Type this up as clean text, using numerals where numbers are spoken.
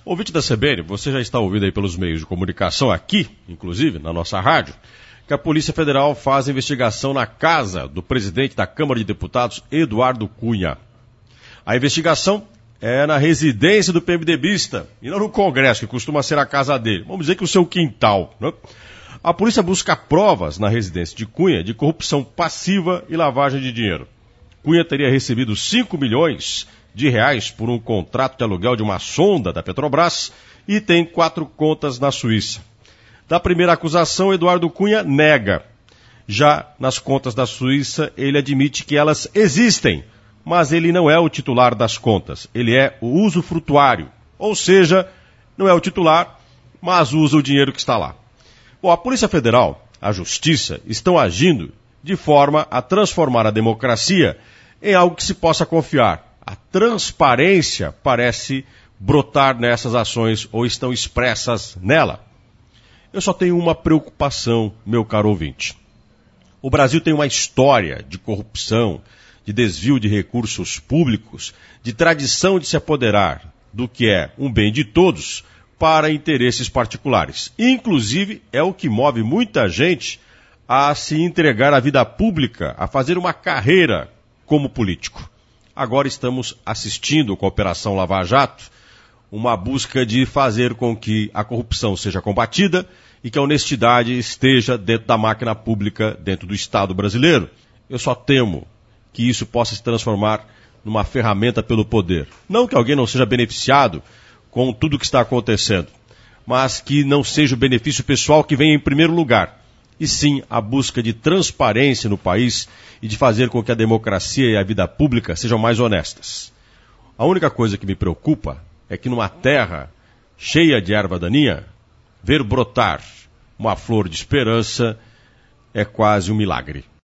Ouvinte da CBN, você já está ouvindo aí pelos meios de comunicação aqui, inclusive, na nossa rádio, que a Polícia Federal faz investigação na casa do presidente da Câmara de Deputados, Eduardo Cunha. A investigação é na residência do PMDBista e não no Congresso, que costuma ser a casa dele. Vamos dizer que o seu quintal, né? A polícia busca provas na residência de Cunha de corrupção passiva e lavagem de dinheiro. Cunha teria recebido 5 milhões de reais por um contrato de aluguel de uma sonda da Petrobras e tem 4 contas na Suíça. Da primeira acusação, Eduardo Cunha nega. Já nas contas da Suíça, ele admite que elas existem, mas ele não é o titular das contas. Ele é o usufrutuário, ou seja, não é o titular, mas usa o dinheiro que está lá. Bom, a Polícia Federal, a Justiça, estão agindo de forma a transformar a democracia em algo que se possa confiar. A transparência parece brotar nessas ações ou estão expressas nela. Eu só tenho uma preocupação, meu caro ouvinte. O Brasil tem uma história de corrupção, de desvio de recursos públicos, de tradição de se apoderar do que é um bem de todos para interesses particulares. Inclusive, é o que move muita gente a se entregar à vida pública, a fazer uma carreira como político. Agora estamos assistindo com a Operação Lava Jato uma busca de fazer com que a corrupção seja combatida e que a honestidade esteja dentro da máquina pública, dentro do Estado brasileiro. Eu só temo que isso possa se transformar numa ferramenta pelo poder. Não que alguém não seja beneficiado com tudo o que está acontecendo, mas que não seja o benefício pessoal que venha em primeiro lugar, e sim a busca de transparência no país e de fazer com que a democracia e a vida pública sejam mais honestas. A única coisa que me preocupa é que numa terra cheia de erva daninha, ver brotar uma flor de esperança é quase um milagre.